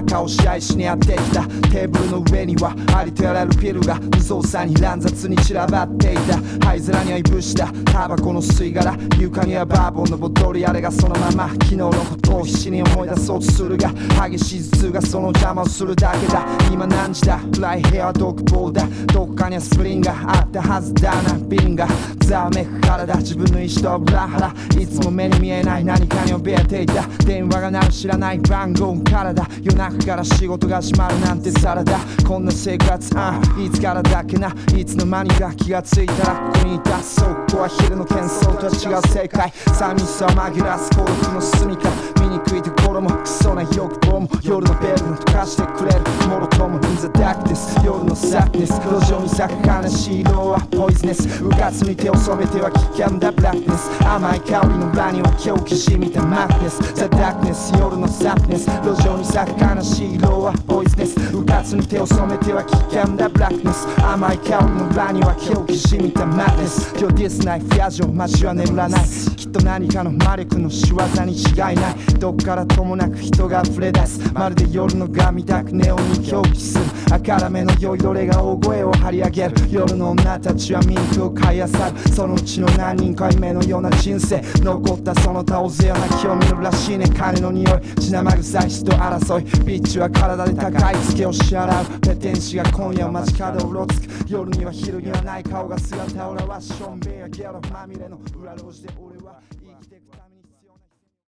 中を支配しにやってきた。テーブルの上にはありとあらゆるピルが無造作に乱雑に散らばっていた。灰皿にはいぶしたタバコの吸い殻、床にはバーボンのボトル、あれがそのまま昨日のことを必死に思い出そうとするが、激しい頭痛がその邪魔をするだけだ。今何時だ、暗い部屋は独房だ。どっかにはスプリンがあったはずだな。ビンがざわめく体、自分の意志と裏腹、いつも目に見えない何かに怯えていた。電話が鳴る知らない番号からだ。夜中から仕事が閉まるなんてサラダ。こんな生活、いつからだっけな。いつの間にか気がついたらここにいた。そこは昼の喧騒とは違う世界。寂しさを紛らわす孤独の住みか。醜いところもクソな欲望も夜のベルの溶かしてくれるもろとも In the darkness 夜のサクネス、路上に咲く悲しい色はポイズネス。うかつに手を染めては危険だブラックネス。甘い香りの裏には狂気しみたマックネス。 The darkness 夜のサクネス、路上に咲く悲しい色はポイズネス。うかつに手を染めては危険だブラックネス。甘い香りの裏には狂気しみたマックネス。今日ディスナイフ野情街は眠らない。きっと何かの魔力の仕業に違いない。どっからともなく人が溢れ出す。まるで夜のガみたくネオンに狂気する。明るめの酔いどれが大声を張り上げる。夜の女たちはミンクを買いあさる。そのうちの何人か夢のような人生。残ったその他大勢は泣きを見るらしいね。金の匂い血生臭い死と争い。ビッチは体で高いツケを支払う。ペテン師が今夜街角をうろつく。夜には昼にはない顔が姿を現す。しょんべんやゲロまみれの裏路地で